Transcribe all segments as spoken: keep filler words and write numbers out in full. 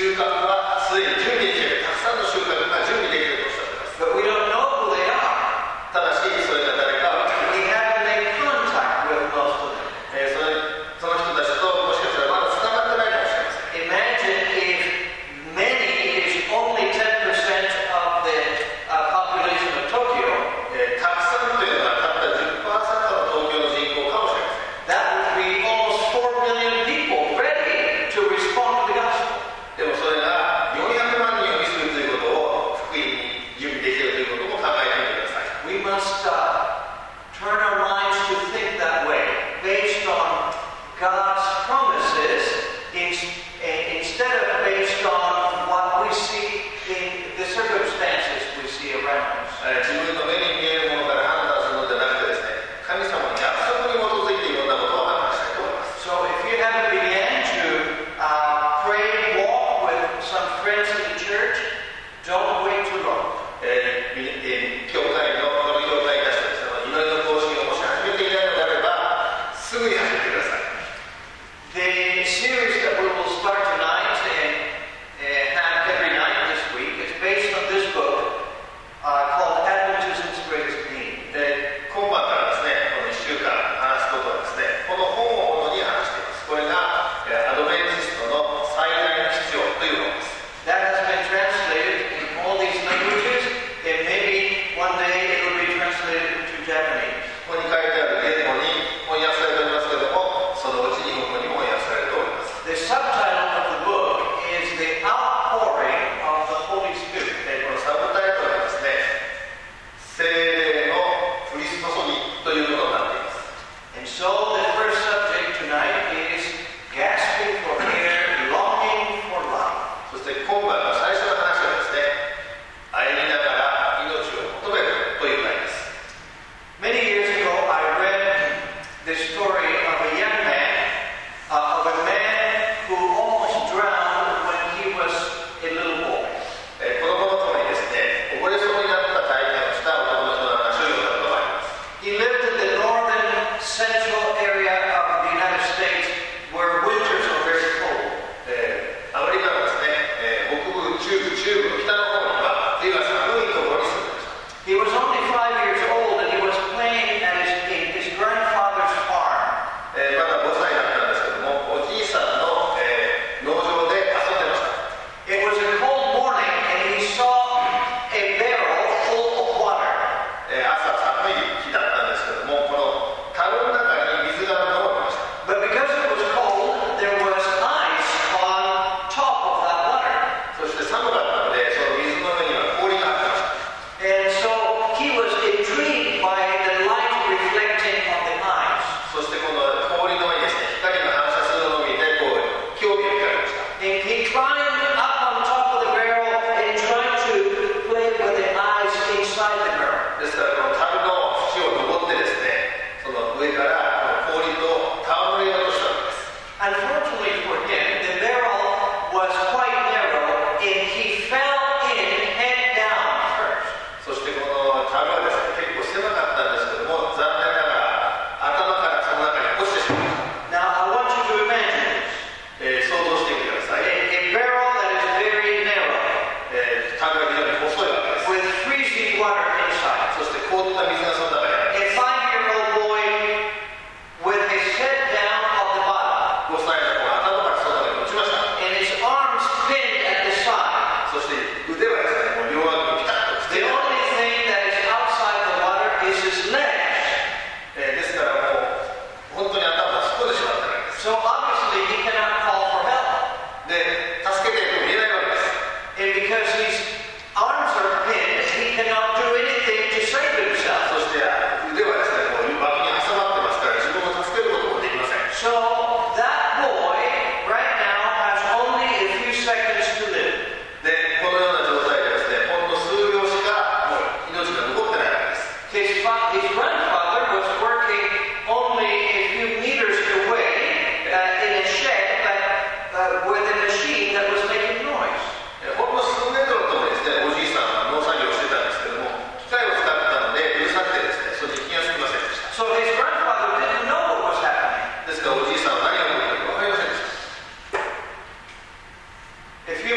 収穫はすでに準備できている、たくさんの収穫が準備できるとおっしゃっています。 But we don't know who they are. ただしそれが誰かは分かり We ま haven't made contact with most of them. せん。えーそれその人たちともしかしたらまだつながってないかもしれません。 Imagine if many is only ten percent of the uh, population of Tokyo. えーたくさんというのはたった じゅっパーセント の東京の人口かもしれません。 That would be almost four million people ready to respond to the gospel. でもそれがよんひゃくまんにんを見するということを福音に準備できるということも考えてみてください。 We must uh, turn our minds to think that way, based on God's promises, in, instead of based on what we see in the circumstances we see around us. えー自分の目に見えるものから判断するのではなくてですね、神様の約束に基づいていろんなことを判断したいと思います。 So if you haven't began to uh, pray, walk with some friends in the church, don't wait too long. えーみえー教会のこの教会たちとですね、祈りの講師をもし始めていないのであればすぐに始めてください。 The series that we will start tonight and uh, have every night this week is based on this book uh, called Adventism's Greatest Need. で今晩からですね、このいっしゅうかん話すことはですね、この本を元に話しています。これがえーアドベンチストの最大の必要という本です。 That has been translated in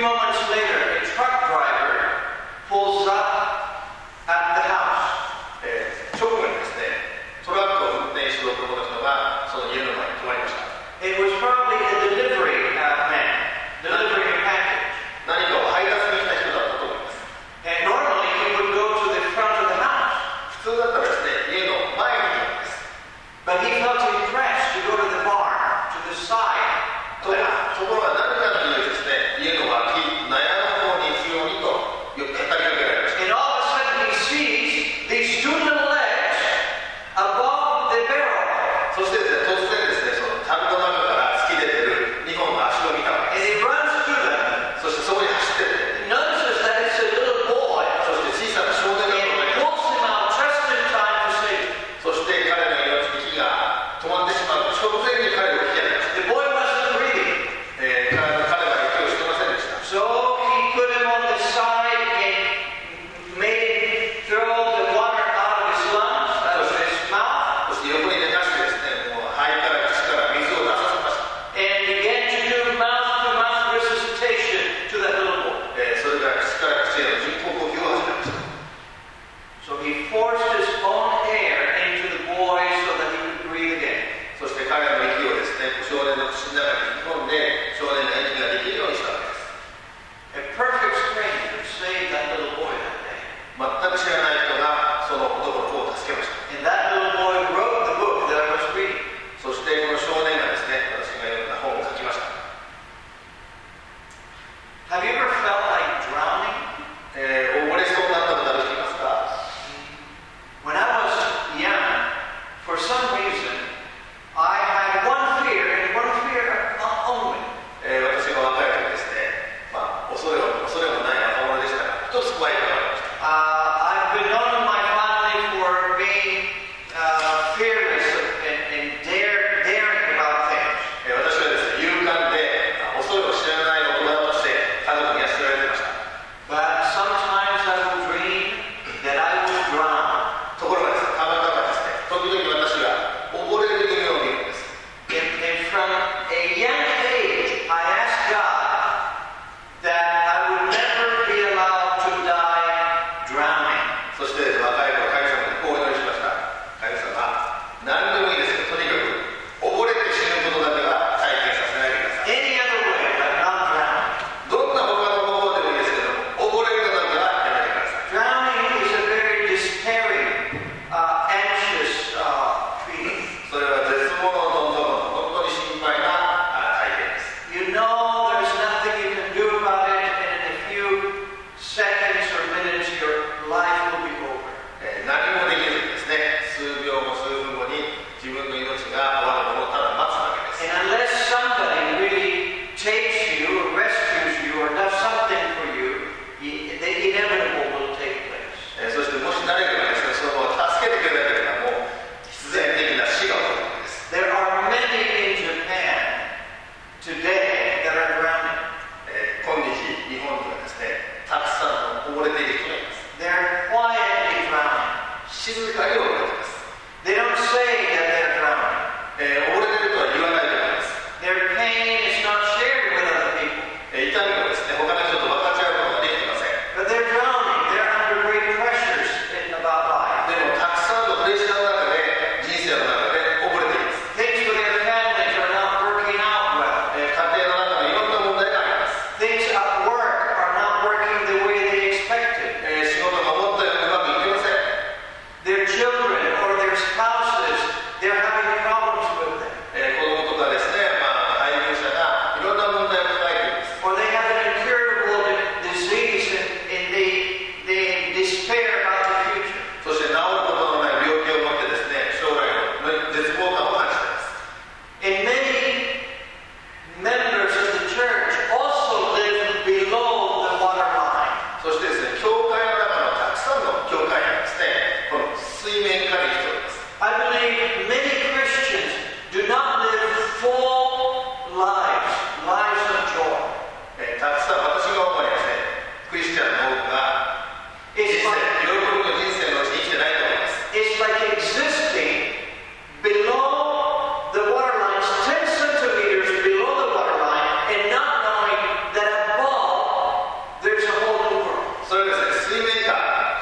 moments later, a truck driver pulls up at the house. えー直後にですね、トラックを運転している男の人がその家の前に止まりました。 It was probably a delivery uh, man, delivering a package. 何かを配達に来た人だったと思います。 And normally he would go to the front of the house. 普通だったらですね、家の前に行くんです。 But he felt impressed to go to the barn, to the side. とところが何かの理由ですね、家の脇、納屋の方に行くようにと語りかけられました。 And all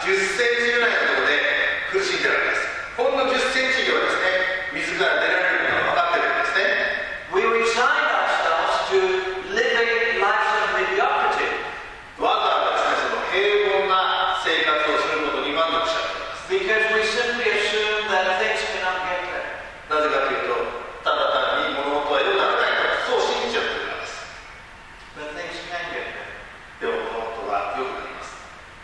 じゅっセンチぐらいのところで苦しんでるわけです。ほんのじゅっセンチ以上ですね、水から出られることが分かってるんですね。 We resigned ourselves to living lives of mediocrity. わざわざですね、その平凡な生活をすることに満足しちゃっています。 Because we simply assume that things cannot get better. なぜかというと、ただ単に物事は良くならないからそう信じちゃってるからです。 But things can get better. でも物事は良くなります。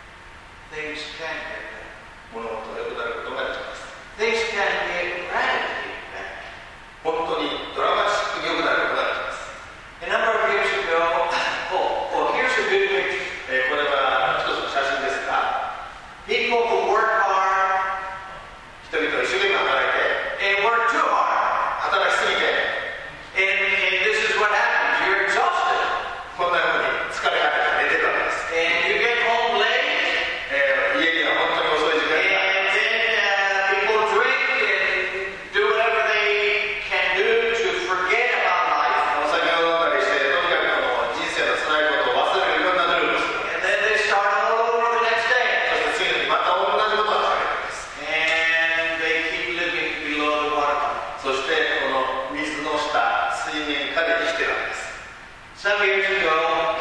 Things can get better. 物事が良くなることができます。 Things can get radically better. 本当にドラマチックに良くなることができます。 A number of years ago, oh, well, here's a good picture. えー、これは一つの写真ですが、 People who work hard 人々が一生懸命働いて and work too hard. 働きすぎて And, and this is what happens. You're exhausted. こんな風に疲れ果てて寝てるわけです。 And you get home late. えー、家には本当に遅い時間 And に then uh, people drink and do whatever they can do to forget about life. お酒を飲んだりして、とにかくこの人生の辛いことを忘れるいろんな努力をする。 And then they start all over the next そ day. して次の日また同じことを始めるんです。 And they keep living below the waterline. そしてこの水の下、水面下で生きてるわけです。 Some years ago,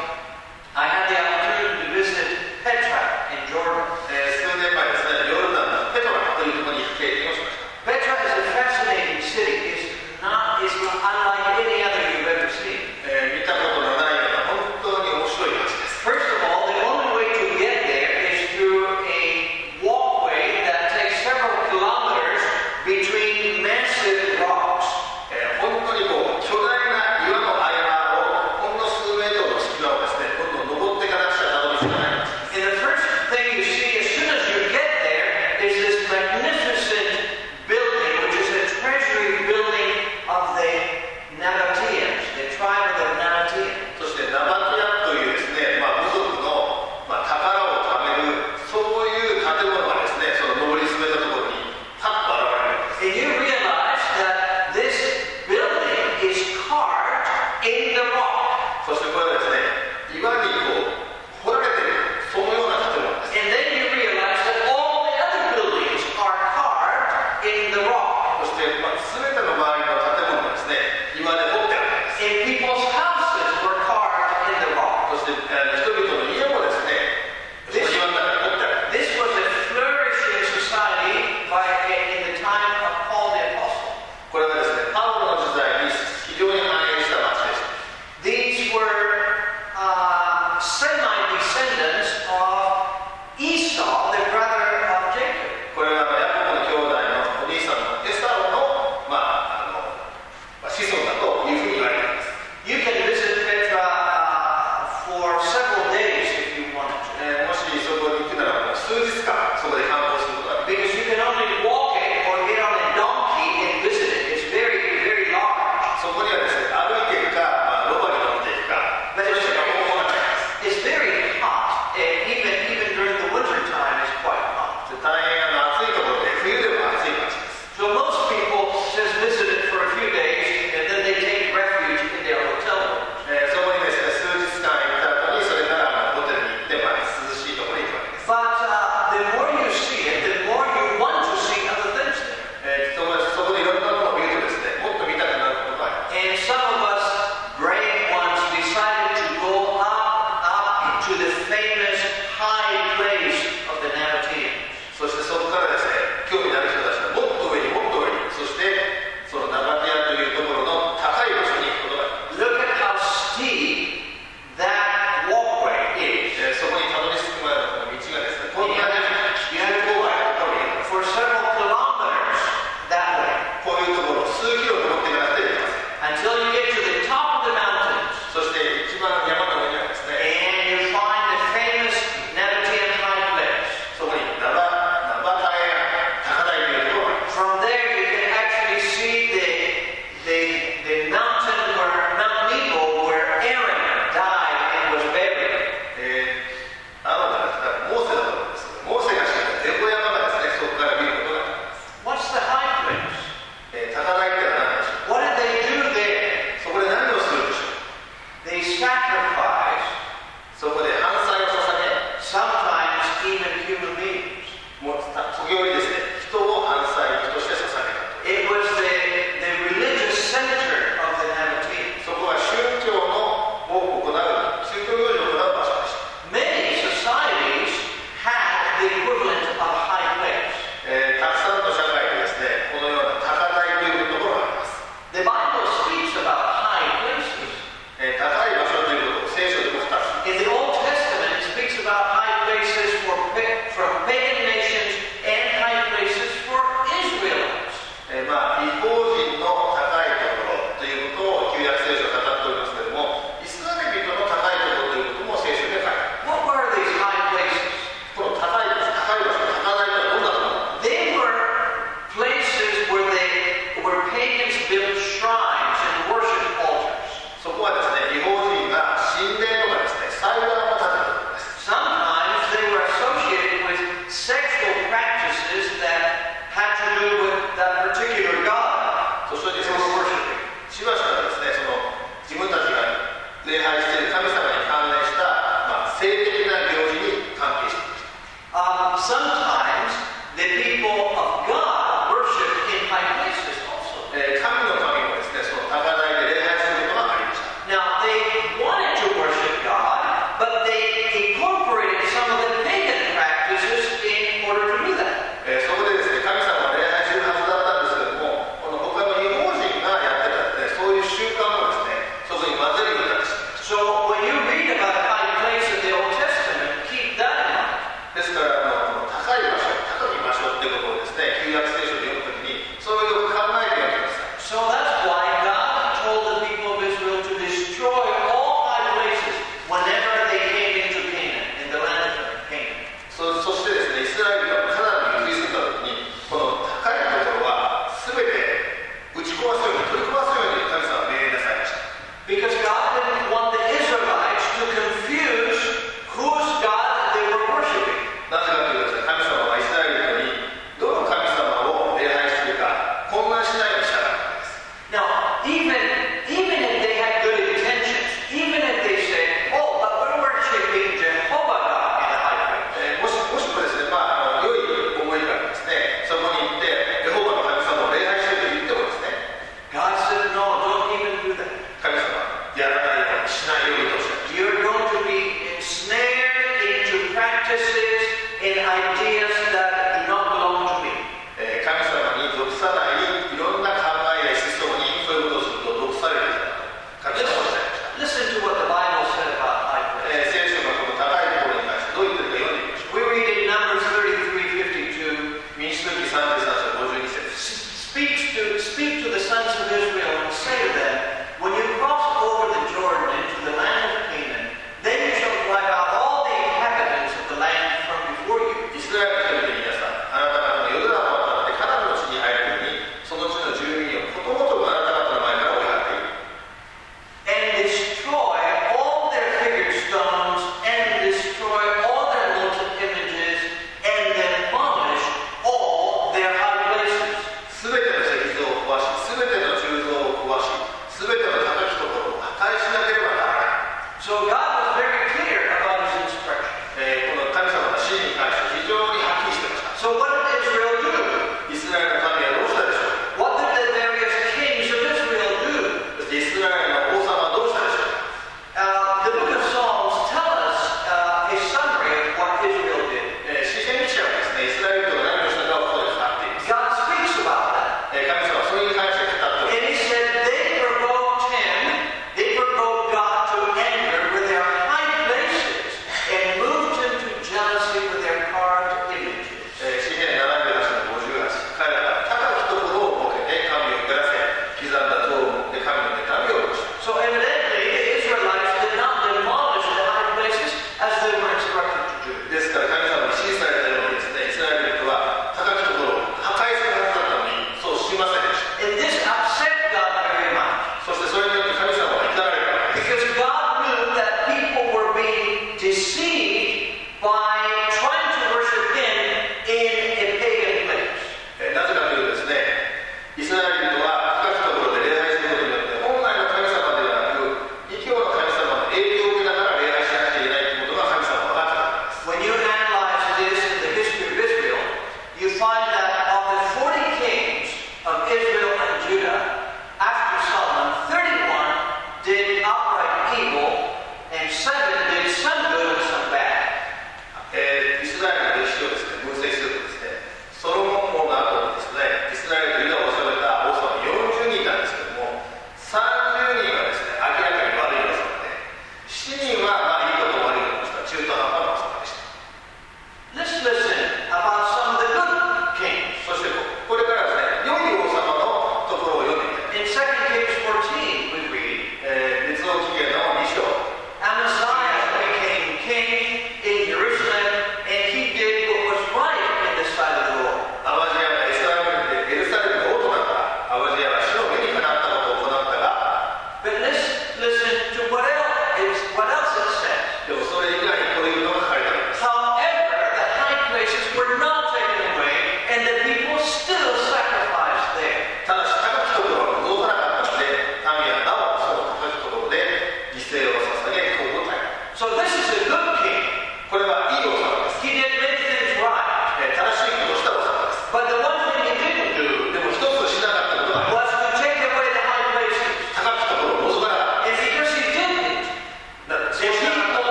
I had the opportunity to visit Petra in Jordan. えー、数年前ですね、ヨルダンのペトラというところに行く経験をしました。 Petra is a fascinating city. It's not, it's unlike any other you've ever seen. えー、見たことのないような本当に面白い街です。 First of all, the only way to get there is through a walkway that takes several kilometers between massive rocks. えー、本当にこう巨大な岩の合間をほんの数メートルの隙間をですね、どんどん登っていかなくちゃたどり着かないんです。 And the first thing you see as soon as you get there is this magnificent building, which is a treasury building of the Nabateans, the tribe of the Nabateans. そしてナバティアというですね、まあ、部族の、まあ、宝を貯めるそういう建物がですね、その登り詰めたところにパッと現れるんです。 And you realize that this building is carved in the rock. そしてこれはですね、岩にこう掘られているそのような建物です。 And then you realize that all the other buildings are carved in the rock. そして、まあ、全ての周りの建物がですね、岩で掘ってあるんです。 And people's houses were carved in the rock. そして、えー、人々の家もですね、その岩の中に掘ってある。 This was a flourishing society by, in the time of Paul the Apostle. これはですね、パウロの時代に非常に繁栄した町でした。 These were uh, semi-descendants of Esau, the brother of Jacob. これはあのヤコブの兄弟のお兄さんのエサウの、まあ、あのまあ子孫だというふうに言われています。 You can visit Petra uh, for several days if you wanted to. えーもしそこに行くならば数日間そこで観光することができます。 Because you can only walk it or get on a donkey and visit it. It's very, very large. そこにはですね、歩いていくか、まあ、ロバに乗っていくか、そ But れ it's しか方法がないで very, す。 it's very hot. And even, even during the winter time, it's quite hot. 大変あの暑いところで冬でも暑い町です。 So most people just visit it for a few days and then they take refuge in their hotel rooms. えーそこにですね、数日間行った後にそれからあのホテルに行って、まあ、涼しいところに行くわけです。 But uh, the more you see it, the more you want to see other things there. えーそこでそこでいろんなものを見るとですね、もっと見たくなることがあります。 And some of us brave ones decided to go up, up to the famous high place of the Nabateans. そしてそこからですね、興味のある人たちがもっと上にもっと上に、そしてそのナバティアというところの高い場所に行くことができます。 Look at how steep that walkway is. えーそこにたどり着くまでのこの道がですね、こんなに You have to go for several kilometers that way こういうところを数キロ登っていかなくてはいけません。 until you get to the top of the mountains そして一番山の上にはですね、 and you find the famous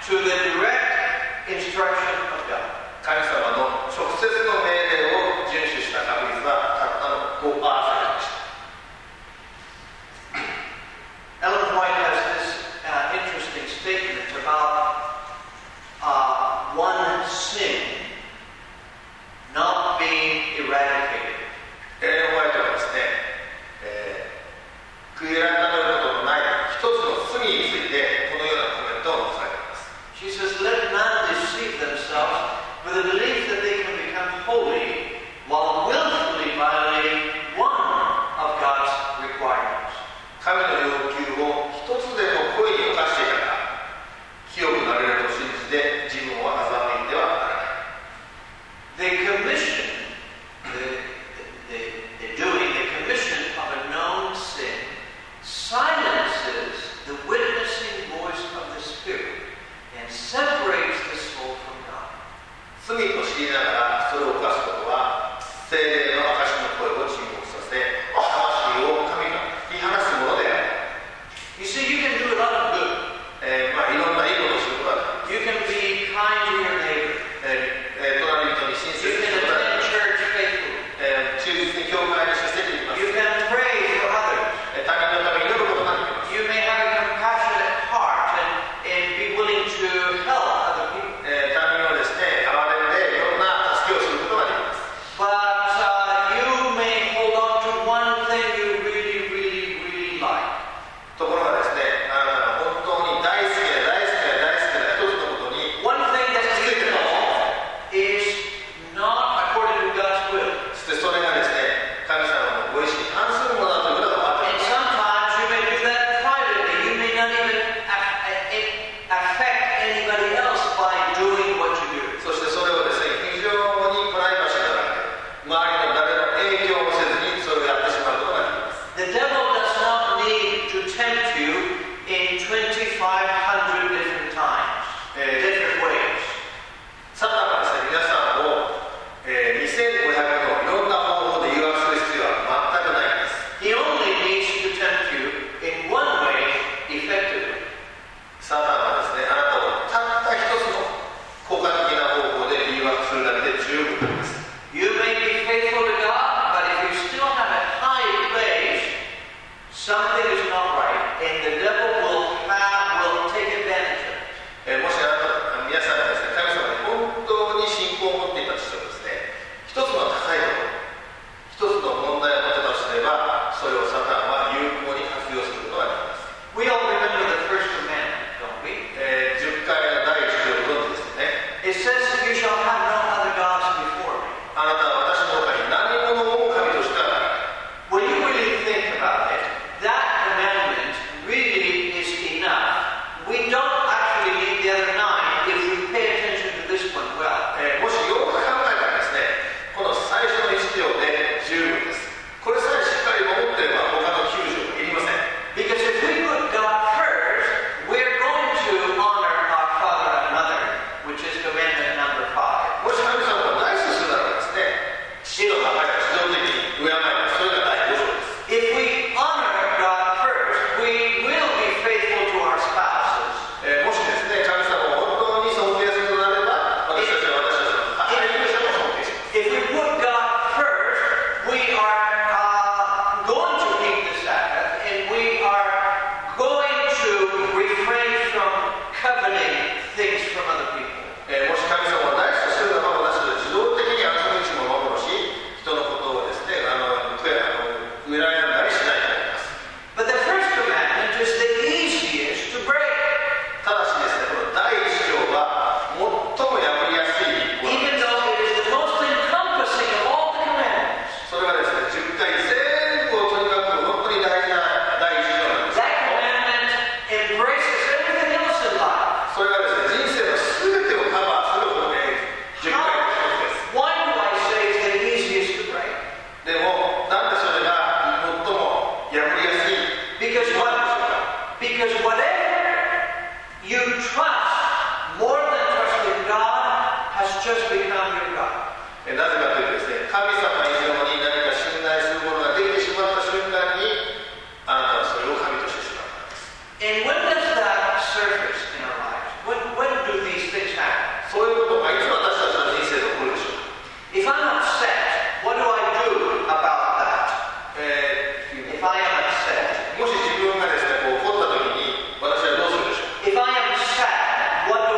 to the direct instruction of God. 神様の直接の命令を遵守した確率はたったの ごパーセント でした。 Ellen White has this uh, interesting statement about uh, one sin not being eradicated. エレン・ホワイトはですね、えー、悔い改めることのない一つの罪についてこのようなコメントを残されています。 She says, let none deceive themselves with the belief that they can become holy while willfully violating one of God's requirements. 神の要求を一つでも故意に犯していたら清くなれると信じて自分を欺いてはならない。 The commission, the, the, the doing, the commission of a known sin silences the witnessing voice of the Spirit and separates the soul from God. 罪と知りながらそれを犯すことは聖霊の証の声を沈黙させ魂を神が引き離すものである。 You see, you can do a lot of good. えーまあ、いろんないいことをすることができ You can be kind to your neighbor. えーえー、隣人に親切 You に can することがで attend き church faithfully. えー忠実に教会に出席できます。 You can pray for others. えー他人のために祈ることができます。 You may have a compassionate heart and, and be willing to help other people. えー他人をですね、憐れんでいろんな助けをすることができます。 But uh, you may hold on to one thing you really, really, really like. ところがですね、あなたが本当に大好きで大好きで大好きな一つのことに One thing that you know is not according to God's will. そしてそれがですね、神様のご意志に反するものだということが分かってい And ます。 sometimes you may do that privately. You may not even a- a- affect anybody else by doing what you do. そしてそれをですね、非常にプライバシーがなくて、周りの誰の影響もせずにそれをやってしまうことができます。 The devil does not need to tempt you in twenty-five hundred different times, Eh, different ways. サタンはですね、皆さんを、えー、にせんごひゃくのいろんな方法で誘惑する必要は全くないんです。 He only needs to tempt you in one way effectively. サタンはですね、あなたをたった一つの効果的な方法で誘惑するだけで十分なんです。 You may be faithful to God, but if you still have a high place, something is not right, and the devil will have, will take advantage of it. えーもしあなた皆さんがですね、神様に本当に信仰を持っていたとしてもですね、一つの高いところ、一つの問題を持ってたとすれば、それをサタンは有効に活用することができます。 We all remember the first commandment, don't we? えー、じゅっかいの第一条をご存知ですよね。 It says, you shall have no other gods before me. あなたは私の他に何者をも神としてはない。 When you really think about it, that commandment really is enough. We don't actually need the other nine if we pay attention to this one well. えーもしよく考えたらですね、この最初のいち条で十分です。これさえしっかり守っていれば他のきゅう条はいりません。 Because if we put God first, we're going to honor our father and mother, which is commandment number five. もし神様を大事にするならばですね、父と母が自動的に敬います。それが第ご条です。 If we honor God first, we will be faithful to our spouses. えーもしですね、神様を本当に尊敬するのであれば、私たちは私たちの母に対しても尊敬します。 If we put God first, we are uh, going to keep the Sabbath, and we are going to refrain from coveting things from other people. えーもし神様を大事とするならば、私たちは自動的に朝の日も守るし、人のことをですね、あの悔いあの裏切られたりしないと思います。 But the first commandment is the easiest to break. ただしですね、この第一条は最も破りやすい立法なん Even です。 though it is the most encompassing of all the commandments. それはですね、じゅっかい全部をとにかく本当に大事な第一条なんです。 That commandment embraces everything else in life. それがですね、人生の全てをカバーすることでじゅっかいの一つです。 Why do I say it's the easiest to break? でも、なんでそれが最も破りやすい Because 立法 what? なんでしょうか。 Because whatever you trust more than trusting God has just become your God. えなぜかというとですね、神様以上に何か信頼するものができてしまった瞬間に、あなたはそれを神としてしまったんです。 And when does that surface in our lives? When, when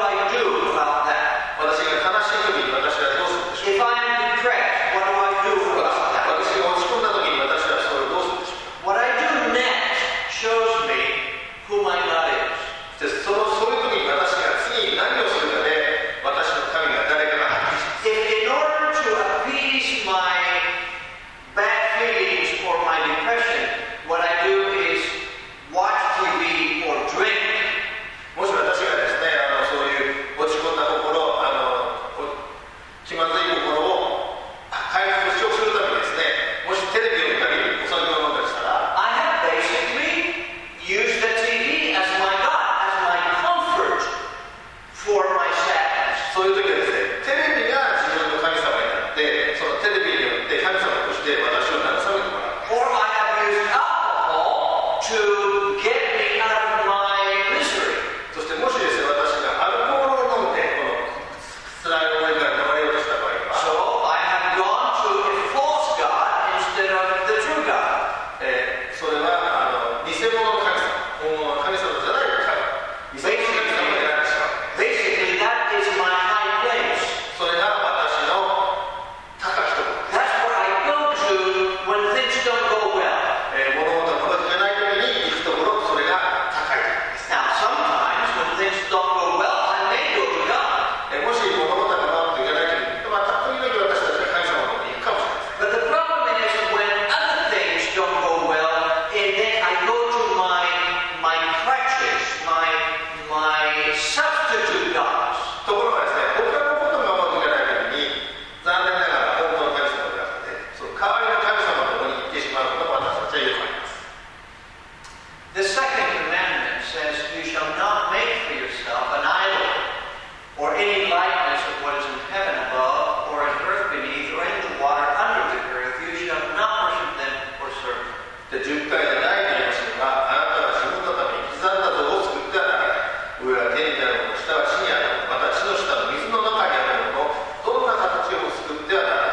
I do about that? 私が悲しい時に私はどうするでしょう If I am depressed, what do I do about that? 私が落ち込んだ時に私はそれをどうするでしょう What I do next shows me who my God is. でそのそういう時に私が次に何をするかで私の神が誰かがはっきりします If in order to appease my bad feelings or my depression, what I do is watch T V or drink. もし私がですねあのそういう落ち込んだ心あの気まずい心を回復するためにですねもしテレビを見たりお酒を飲んだりしたら I have basically used the T V as my God, as my comfort for my sadness. そういう時はですねテレビが自分の神様になってそのテレビによって神様として私を慰めてもらう Or I have used alcohol to get me out of my misery. そしてもしですね私がアルコールを飲んでこの辛い思いから逃れようとした場合は So I have gone to a false God instead of the true God. えーそれはあの偽物の神様本物の神様じゃない神偽物の神様を選んでしまう Basically, that is my high place. それが私の高きところ That's where I go to when things don't go well. えー物事がうまくいかない時に行くところそれが高いところです Now, sometimes when things don't go well, I may go to God. えーもし物事がうまくいかない時にまた時々私たちは神様の方に行くかもしれません But the problem is when other things don't go well, and then I go to my my crutches, my my substitute gods. ところがですね他のことがうまくいかない時に残念ながら本当の神様ではなくてその代わりの神様の方に行ってしまうことが私たちはよくあります The second commandment says, "You shall not make for yourself an idol, or any likeness of what is in heaven above, or in earth beneath, or in the water under the earth. You shall not worship them or serve them." でじゅっかいで第二の章があなたは自分のために刻んだ像を作ってはならない上は天にあるもの下は地にあるものまた地の下の水の中にあるものどんな形を作ってはならない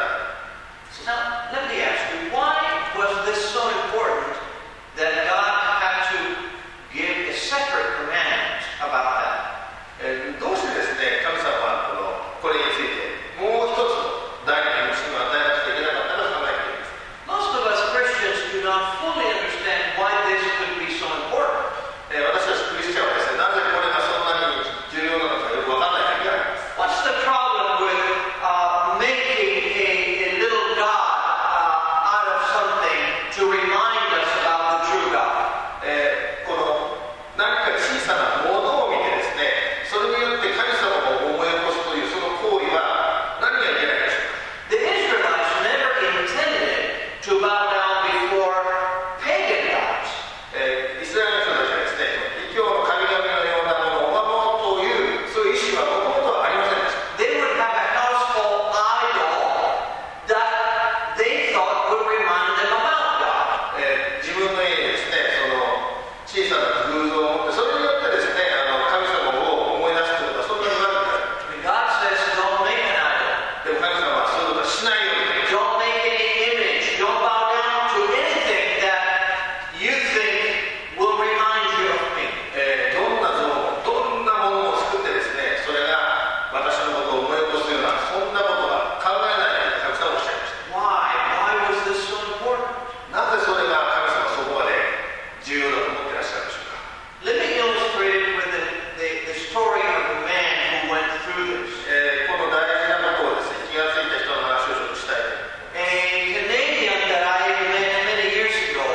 Now, let me ask you, why was this so important that God had to give a separate commandment about that? えーどうしてですね神様はこのこれについてもう一つの第二の章を与えなくちゃいけなかったか考えています Most of us Christians do not fully understand why this could be so important. えー私たちクリスチャンはですねなぜこれがそんなに重要なのかよく分かんない時があります What's the problem with uh, making a, a little God uh, out of something to remind us about the true God? えーこの何か小さなものを見てですねそれによって神様を思い起こすというその行為は何がいけないでしょうか The Israelites never intended to bow down before pagan gods. えーイスラエルの人たちはですね異教の神々のようなものを守ろうというそういう意思はもともとはありませんでした They would have a household idol that they thought would remind them about God. えー自分の家にですねその小さな偶像を持ってそれによってですねあの神様を思い出すということはそんなに悪くない And God says, don't make an idol. でも神様はそういうことはしないように Don't make any image. Don't bow down to anything that you think will remind you of me. えーどんな像もどんなものを作ってですねそれが私のことを思い起こすようなそんなことは考えないように神様はおっしゃいました Why? Why was this so important? なぜそれが神様はそこまで重要だと思ってらっしゃるんでしょうか Let me illustrate it with the, the, the story of a man who went through this. えーこの大事なことをですね気がついた人の話をちょっとしたいと A Canadian that I met many years ago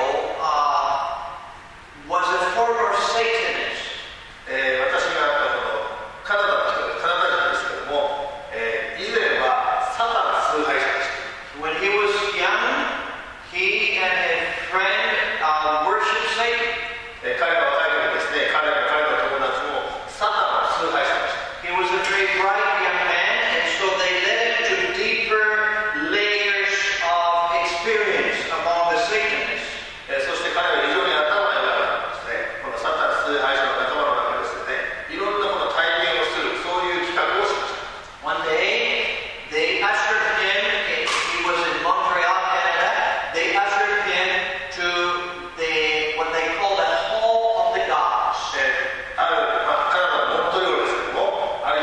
uh, was a former Satanist. えー私が会ったこのカナダの人でカナダ人ですけども、えー以前はサタン崇拝者でした When he was young, he and a friend uh, worshipped Satan. えー彼が若い時ですね彼が彼の友達もサタンを崇拝してました He was a very bright young man, and so they led him to deeper layers of experience among the Satanists. えーそして彼は非常に頭が良かったんですねこのサタン崇拝者の仲間の中でですねいろんなこの体験をするそういう企画をしました One day, they ushered him, he was in Montreal, Canada, they ushered him to the, what they call the Hall of the Gods. えーある、まあ、カナダのモントリオールですけどもある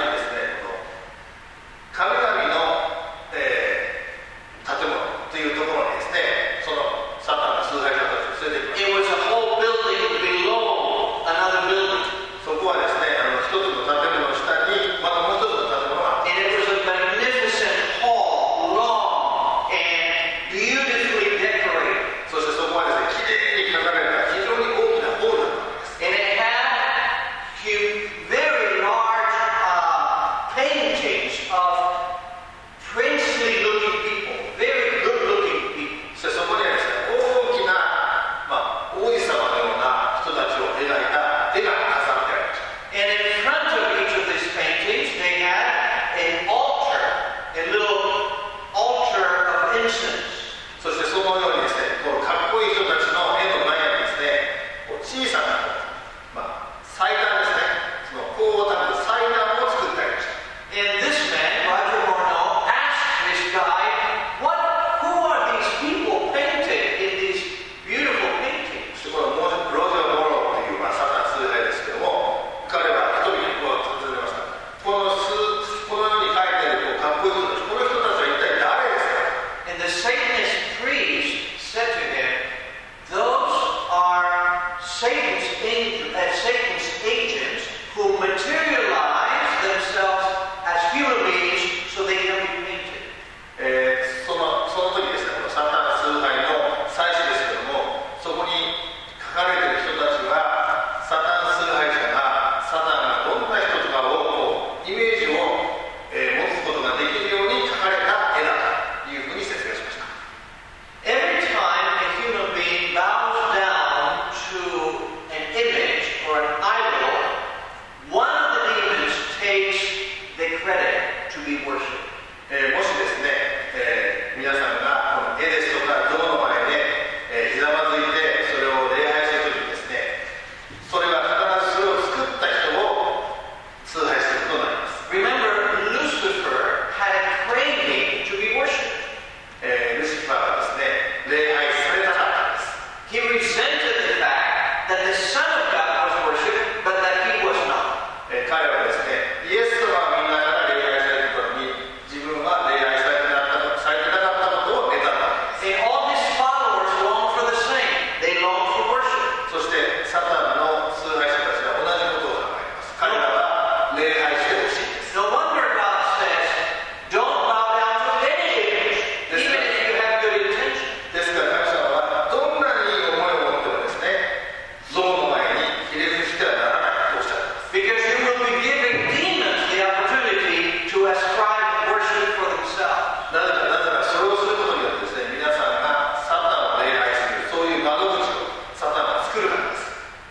be worshipped. えーもしですね、えー皆さんがこの絵ですとか像の前で、えーひざまずいてそれを礼拝するときにですね、それは必ずそれを作った人を崇拝することになります。 Remember, Lucifer had a craving to be worshipped. えールシファーはですね、礼拝されたかったんです。 He resented the fact that the Son of God was worshipped, but that he was not. えー彼はですね、イエス様はみんなから礼拝されていたのに、自分は礼拝されてなかったされてなかったことを妬んだわけです。 And all his followers longed for the same. They longed for worship. そしてサタンの崇拝者たちは同じことを考えます。彼らは礼拝してほしいんです。 No wonder God says, don't bow down to any image, even if you have good intention. ですから神様はどんなにいい思いを持ってもですね、像の前にひれ伏してはならないとおっしゃっています。 Because you will be giving demons the opportunity to ascribe worship for themselves. なぜかなぜかそれをすることによってですね、皆さんがサタンを礼拝するそういう窓口をサタンは作るからです。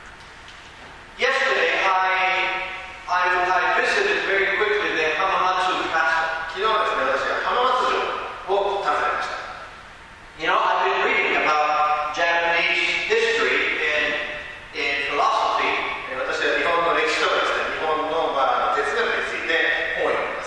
Yesterday, I, I, I visited very quickly the Hamamatsu Castle. 昨日ですね、私は浜松城を訪ねました。 You know, I've been reading about Japanese history and in philosophy. えー私は日本の歴史とかですね、日本の、まあ、哲学について本を読みます。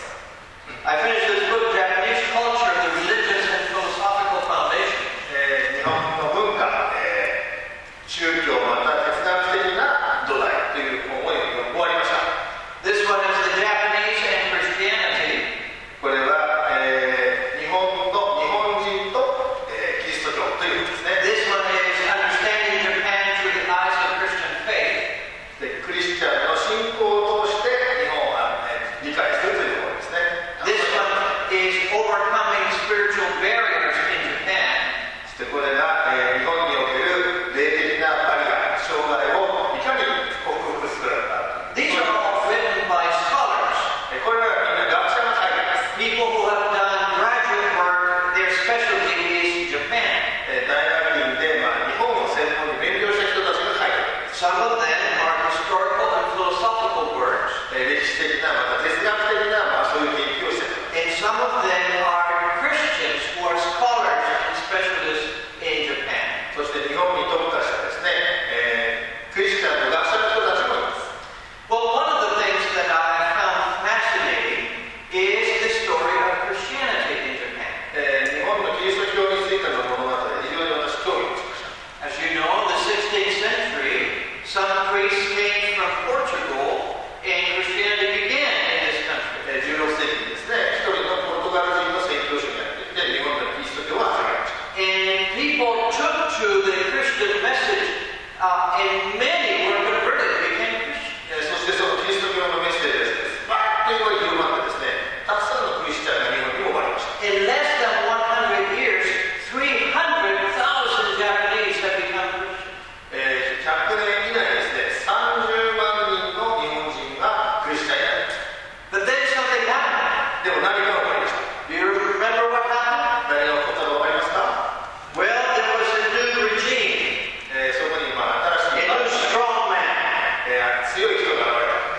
I finished this book, Japanese Culture, the Religious and Philosophical Foundation. えー日本の文化、えー宗教また哲学的な土台という本を読み終わりました。 This one is the Japanese and Christianity. これは、えー日本の日本人と、えーキリスト教ということですね。 This one is Understanding Japan through the eyes of Christian faith. でクリスチャンの信仰を通して日本を、えー理解するというところですね。 This one is Overcoming Spiritual Barriers in Japan. そしてこれが、えー日本における霊的なバリア、障害をいかに克服するか。 These are all written by scholars, えーこれはみんな学者が書いています。 people who have done graduate work. Their specialty is Japan. えー大学院で、まあ、日本を専門に勉強した人たちが書いています。 Some of them are historical and philosophical works, えー歴史的なまた哲学的な、まあ、そういう研究をしています。 and some of them are Christians who are scholars and specialists in Japan. そして日本に特化したですね、えークリスチャンの学者の人たちもいます。 Well, one of the things that I found fascinating is the story of Christianity in Japan. えー日本のキリスト教についての物語で非常に私興味を持ちました。 As you know, in the sixteenth century, some priests came from Portugal, and Christianity began in this country. えーじゅうろく世紀にですね、一人のポルトガル人の宣教師にやってきて日本のキリスト教を始めました。 And people took to the Christian message, uh, and many were converted, became Christians. えーそしてそのキリスト教のメッセージがですね、バーッというように広まってですね、たくさんのクリスチャンが日本にも生まれました。 In less than one hundred years, three hundred thousand Japanese have become Christians. えーひゃくねん以内にですね、さんじゅうまん人の日本人がクリスチャンになりました。 But then something happened. でも何が起こりました。 Do you remember what happened? 何が起こったか分かりますか。 Well, there was a new regime, えーそこにまあ新し a い、 new strong man, えー強い人が現れた。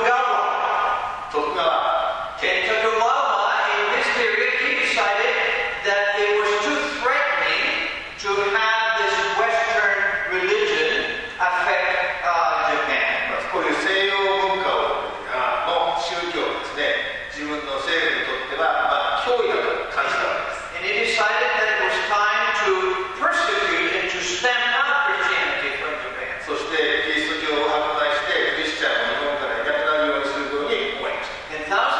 Tokugawa. 徳川 And Tokugawa, in his period, he decided that it was too threatening to have this Western religion affect uh, Japan. まあこういう西洋文化をの宗教をですね、自分の政府にとっては、まあ、脅威だと感じたわけです。 And he decided that it was time to persecute and to stamp out Christianity from Japan. そしてキリスト教を迫害してクリスチャンを日本からいなくなるようにするように思いました。 And thousands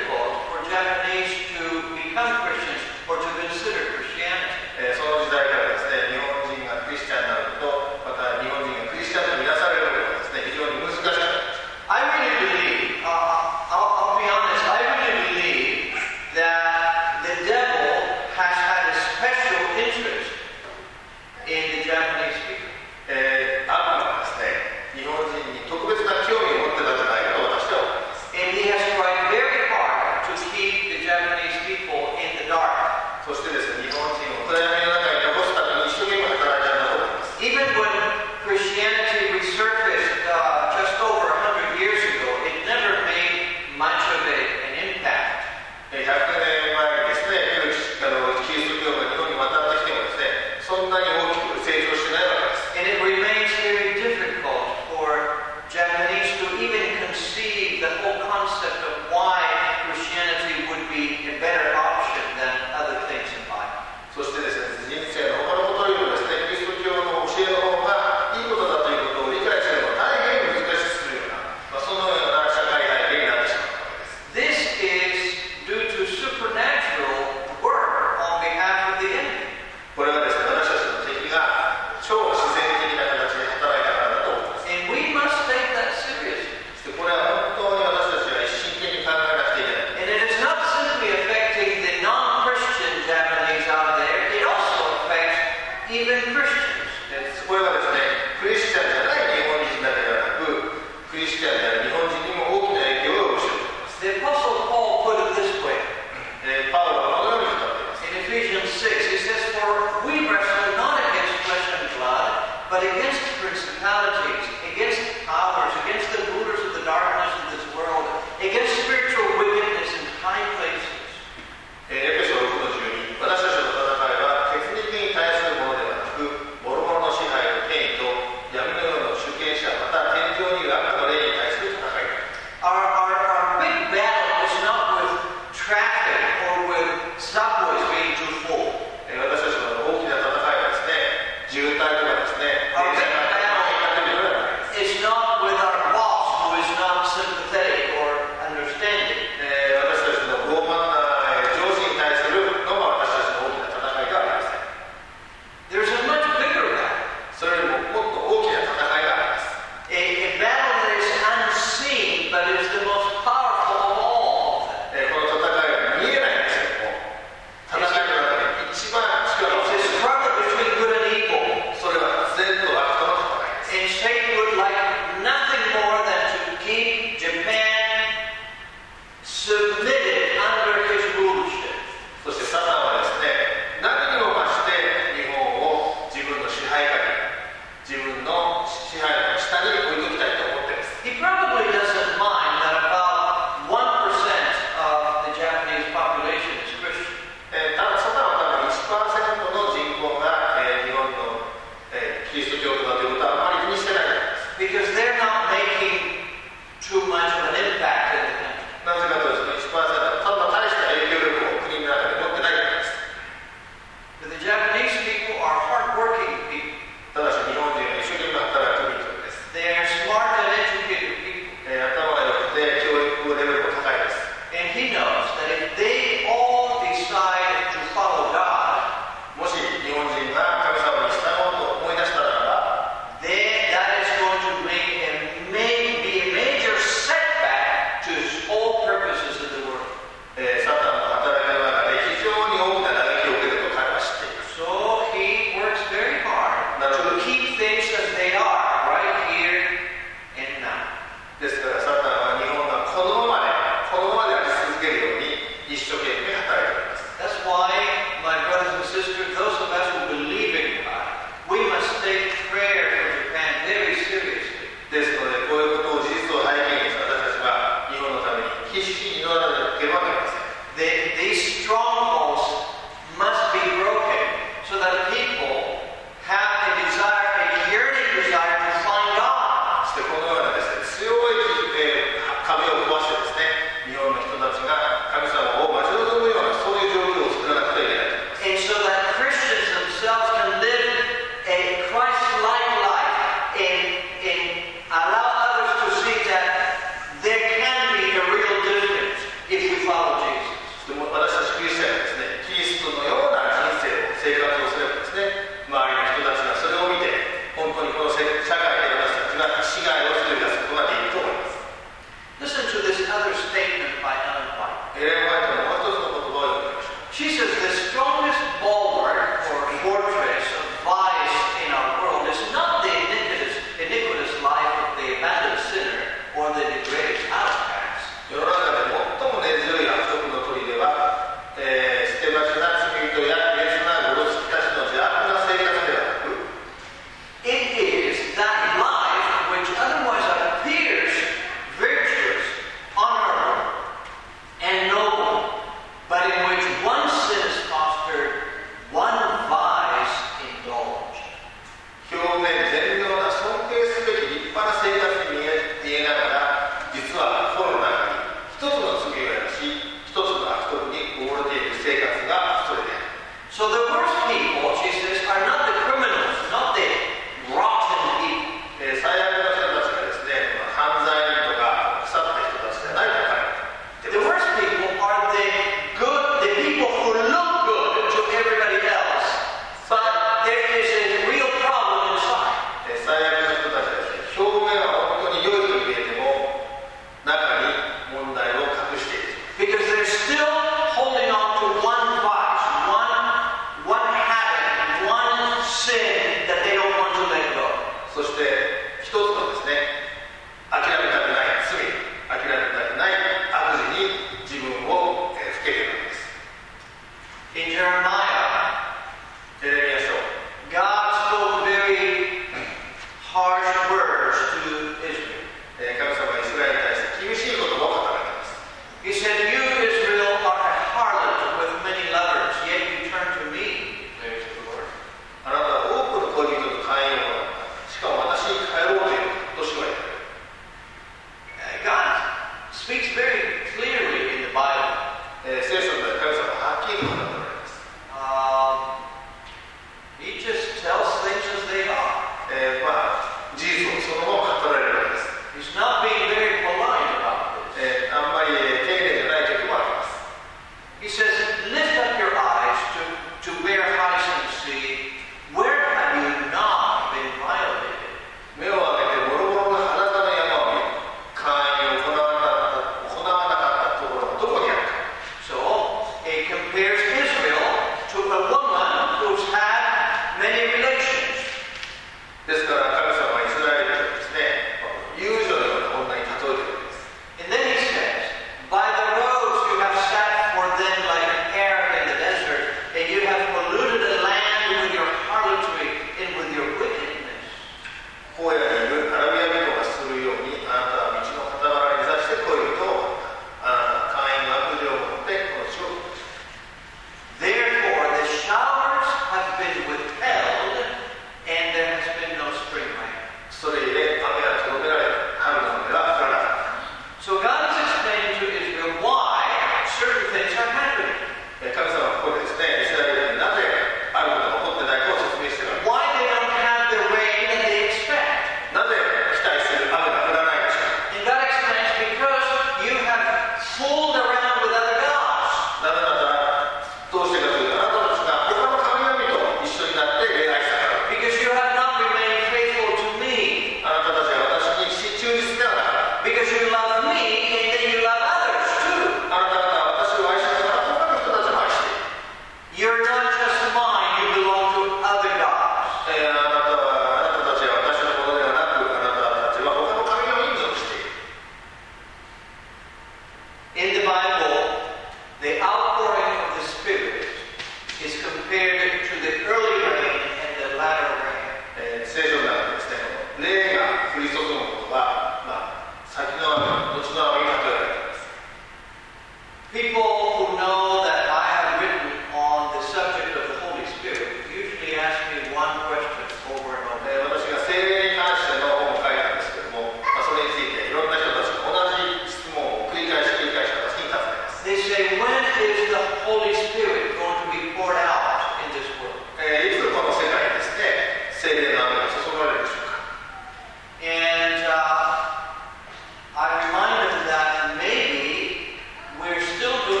People who know that I have written on the subject of the Holy Spirit usually ask me one question over and over. えー私が聖霊に関しての本を書いたんですけども、まあ、それについていろんな人たちが同じ質問を繰り返し繰り返し私に尋ねます。 They say, when is the Holy Spirit going to be poured out in this world? えーいつこの世界にですね、聖霊の雨が注がれるでしょうか。 And uh, I remind them that maybe we're still doing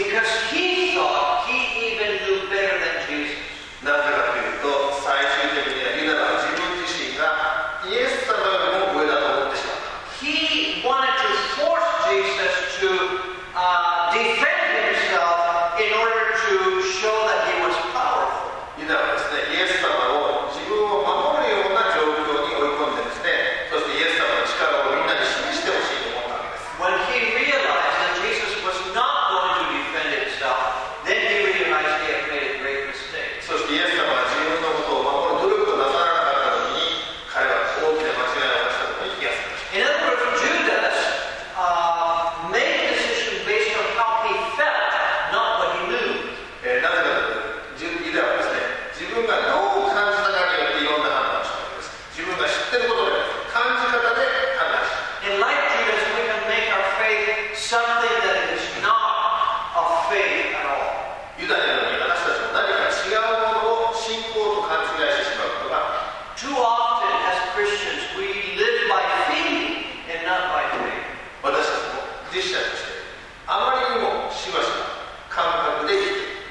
Because he thought he even knew better than Jesus. なぜかというと、最終的にはユダは自分自身がイエス様よりも上だと思ってしまった。 He wanted to force Jesus to uh, defend himself in order to show that he was powerful. ユダはですね、イエス様を自分を守るような状況に追い込んでですね、そしてイエス様の力をみんなに示してほしいと思ったわけです。 When he realized that Jesus was not going to defend himself, then he realized he had made a great mistake. そしてイエス様が自分のことを守る努力をなさらなかったのに、彼は大きな間違いを犯したことに気がつきました。 In other words, Judas uh, made a decision based on how he felt, not what he knew. えー、なぜかというと、ユダはですね、自分がどう感じたかによっていろんな判断をしたわけです。自分が知っていることで、感じ方で判断した。 And like Judas, we can make our faith something that is not of faith at all. ユダのように私たちも何か違うものを信仰と勘違いしてしまうことが、 Too often as Christians, we live by feeling and not by faith. 私たちもクリスチャンとしてあまりにもしばしば感覚で生きている。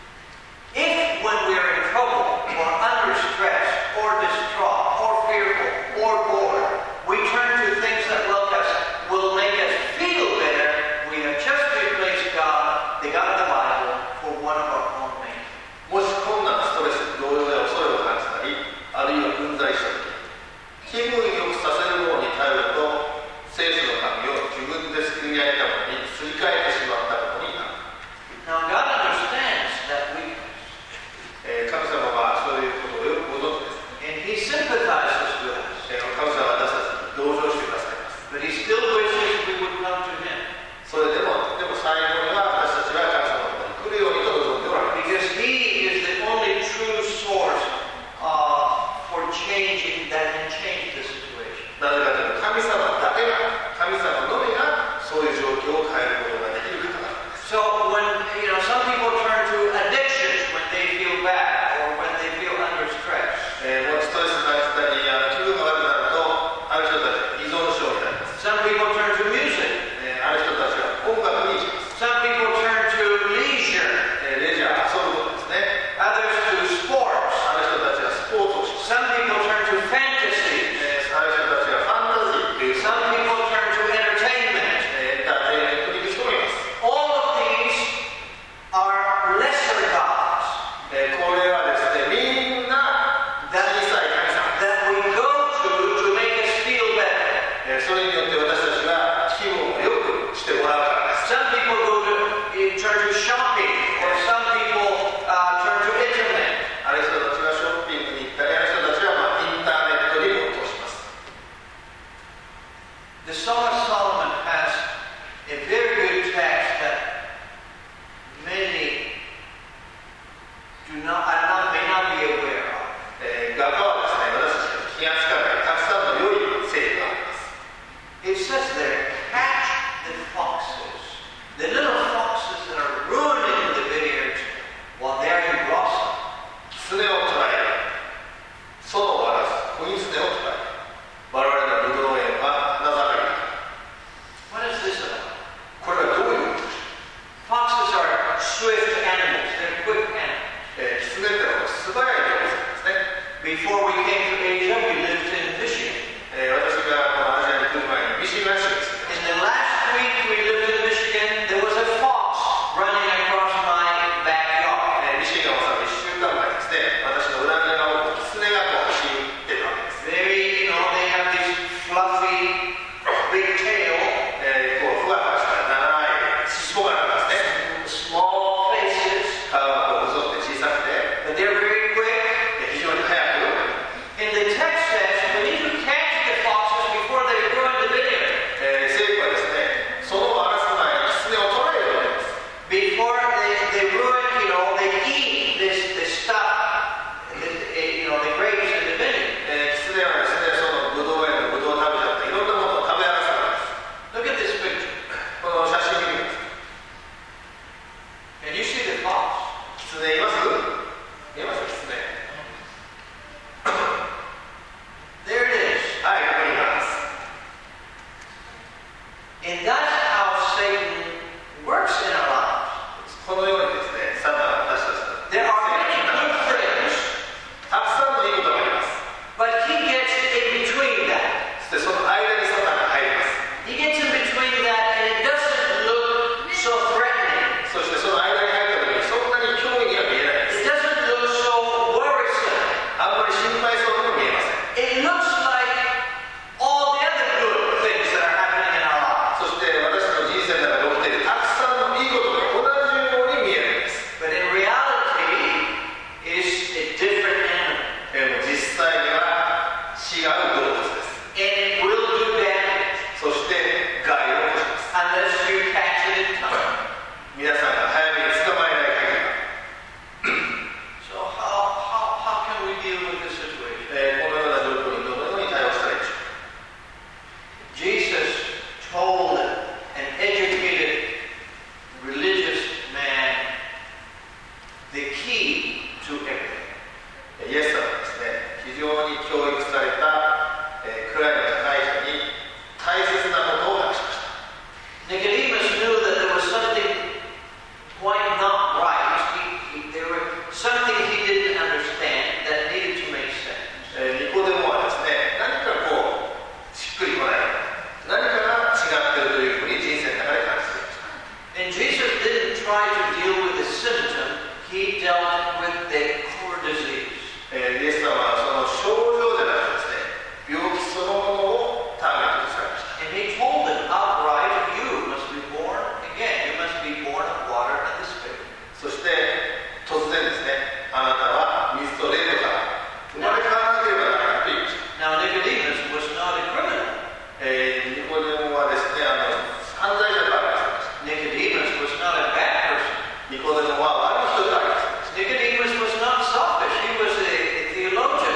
If when we are in trouble or under stress or distraught or fearful or bored, we turn to things that will, us, will make us feel better, we have just replaced God, the God of the Bible, for one of our own names. もし困難、ストレス、動揺や恐れを感じたり、あるいはうんざりしたとき、気分よくさせるものに頼ると、聖書の神を自分で作り上げたものにすり替えてしまったことになる。 Now God understands that weakness. えー、神様はそういうことをよくご存知です。 And He sympathizes with us. えー、神様は私たちに同情してくださいます。 But He still wishes we would come to Him. それでも、でも最後には私たちは神様のところに来るようにと望んでおられます。 Because He is the only true source uh, for changing that can change the situation. なぜかというと、神様だけが、神様のみがそういう状況を変えることができる方なんです。 So when, you know, some people turn to addictions when they feel bad or when they feel under stress. えー、もうストレス感じたり、あの気分が悪くなると、ある人たちは依存症になります。 Some people turn to music. えー、ある人たちは音楽に行きます。 Some people turn to leisure. えー、レジャー、遊ぶことですね。 Others to sports. ある人たちはスポーツをします。 Some people turn to fantasy. えー、ある人たちはファンタジーという、 Some people turn to entertainment. えー、エンターテインメントに行く人もいます。 All of these are lesser gods えー、これはですね、みんな小さい神様 that we go to to make us feel better. えー、それによって私たちが気分を良くしてもらうからです。 Some people go to turn to shopping, or some people uh, turn to internet. ある人たちはショッピングに行ったり、ある人たちはまあインターネットに没頭します。 The Song of Solomon has a very good text that many do not, are not may not be aware of. えー、画家はですね、私たちが気がつかないたくさんの良い聖句があります。 It says there, catch the foxes, the little foxes that are ruining the vineyards while they are in blossom. 狐を捕らえる。園を荒らす。子狐を捕らえる。我々のブドウ園は花盛りだ。 What is this about? これはどういうことでしょ Foxes are swift animals, they're quick animals. う。えー、狐ってのは素早い動物なんですね。 Before we came to Asia, we lived in Michigan. えー、私がこのアジアに来る前にミシガン州です。 In the last week we lived in Michigan, there was a fox running across my backyard. えー、ミシガンを去るいっしゅうかんまえですね、私の裏庭を狐がこう走ってたわけです。 Very, you know, they have this fluffy, big tail, えー、こうふわふわした長い尻尾があるんですね。 small faces, 顔がこう細くて小さくて、 but they're very quick. 非常に速く、 And the text says we need to catch the foxes before they ruin the vineyard. えー、聖句はですね、その荒らす前に狐を捕らえるわけです。 Before they, they ruin, you know, they eat this, this stuff, this, you know, the grapes in the vineyard. えー、狐はですね、そのブドウ園のブドウを食べちゃっていろんなものを食べ荒らすわけです。 Look at this picture. この写真見てください。 Can you see the fox? 狐います見えます狐。 There it is. はい、ここにいます。 And that's how Satan works in our lives. tried to deal with the symptom, he dealt with the core disease. えーイエス様はその症状じゃなくてですね、病気そのものをターゲットとされました。 And he told them outright, you must be born again. You must be born of water and the Spirit. そして突然ですね、あなたは水と霊とから生まれ変わらなければならないと言いました。 Now Nicodemus was not a criminal. えーニコデモはですね、あの犯罪者ではありませんでした。 Nicodemus was not a bad person. ニコデモは悪い人ではありませんでした。 Nicodemus was not selfish. He was a, a theologian.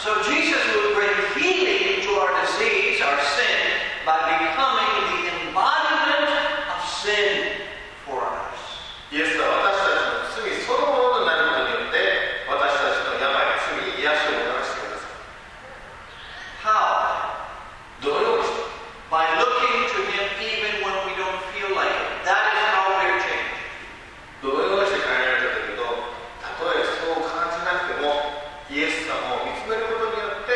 So Jesus will bring healing to our disease, our sin, by becoming the embodiment of sin for us. イエスは私たちの罪そのものになることによって私たちの病、罪に癒しをもたらしてください。 How? どのようにして By looking to Him even when we don't feel like it. That is how we're changed. どのようにして変えられたかというと、たとえそう感じなくてもイエス様を見つめることによって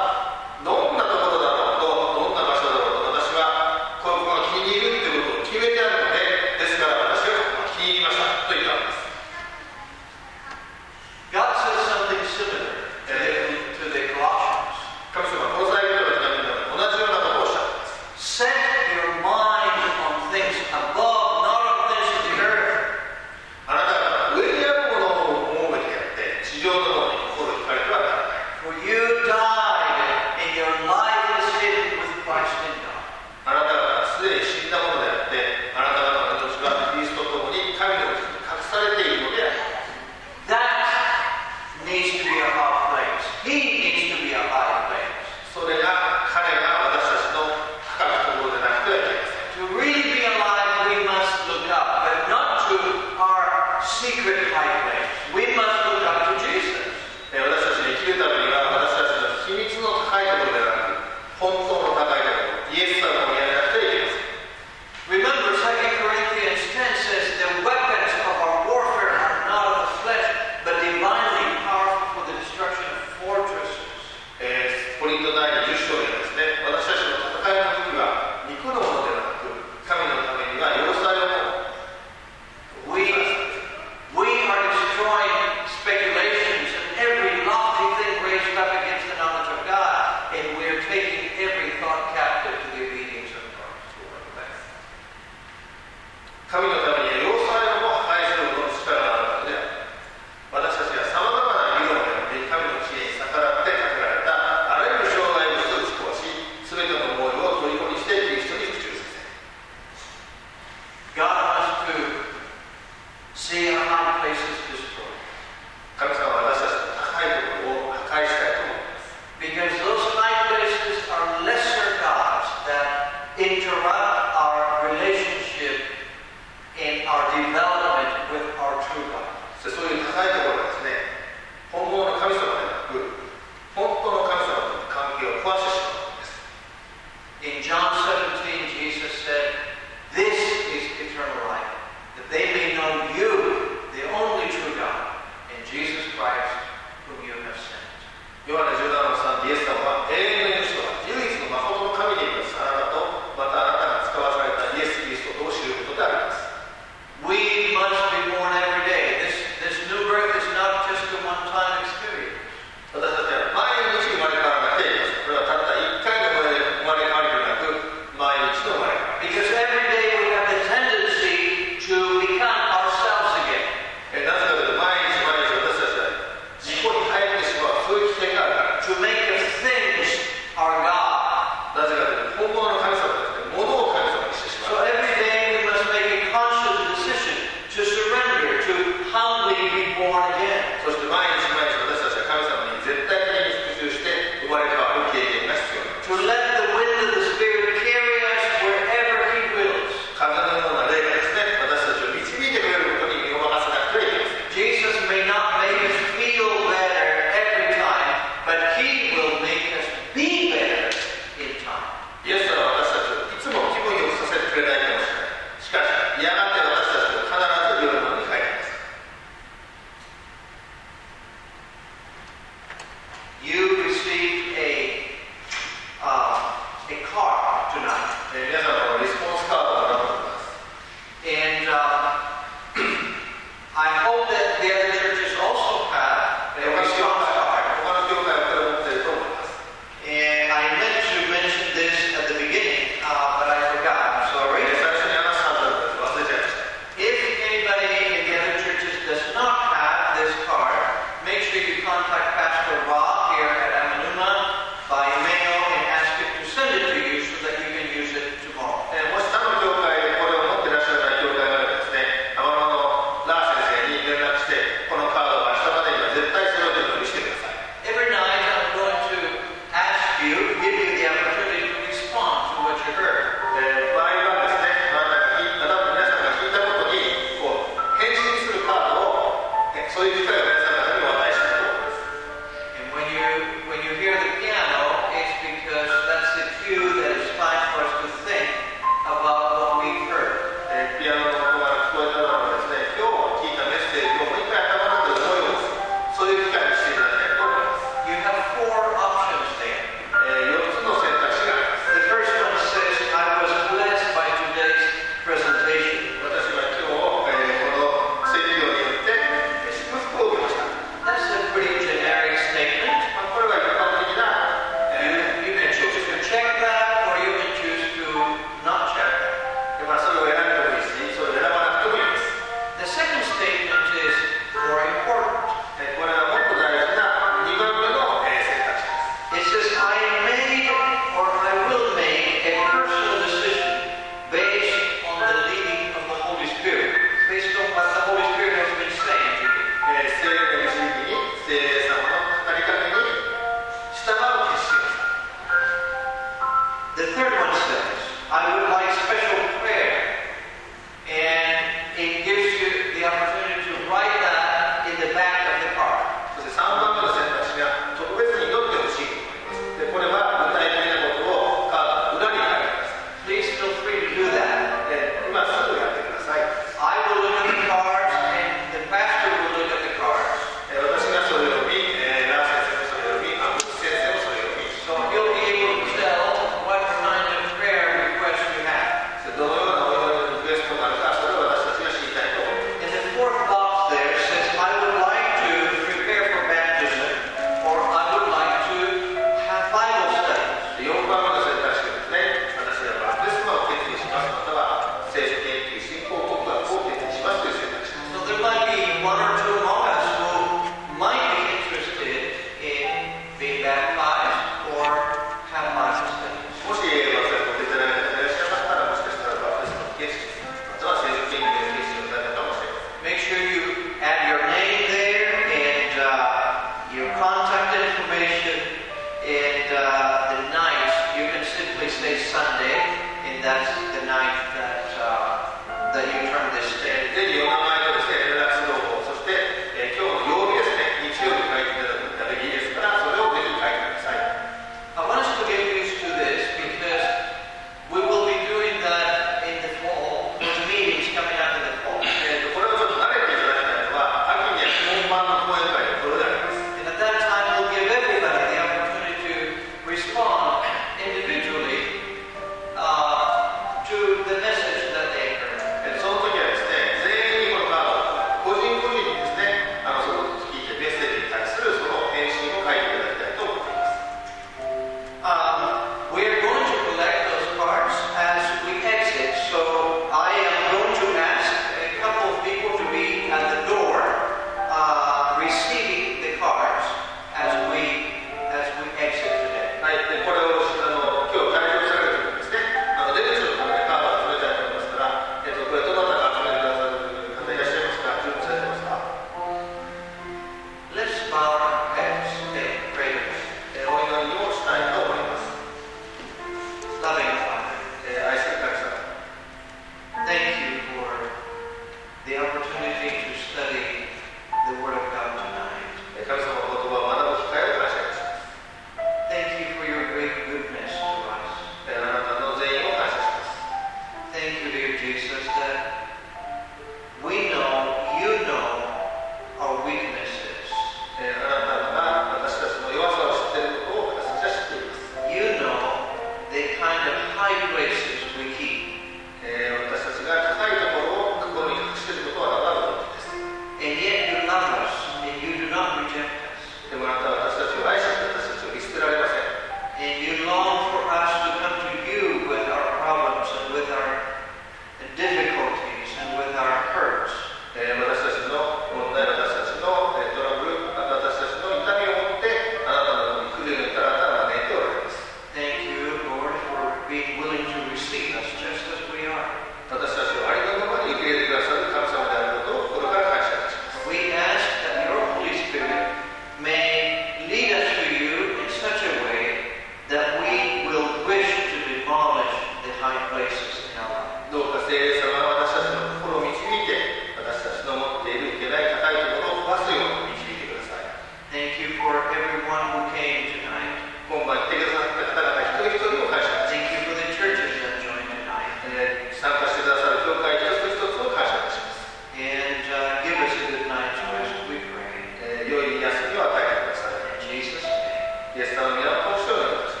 イエス様の皆を通してお願いいたします。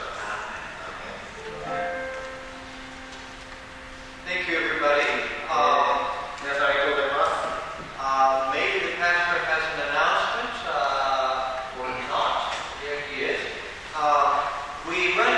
Thank you, everybody. Um, 皆さんありがとうございます。 uh, maybe the pastor has an announcement, uh, or not. There he is. Uh, we run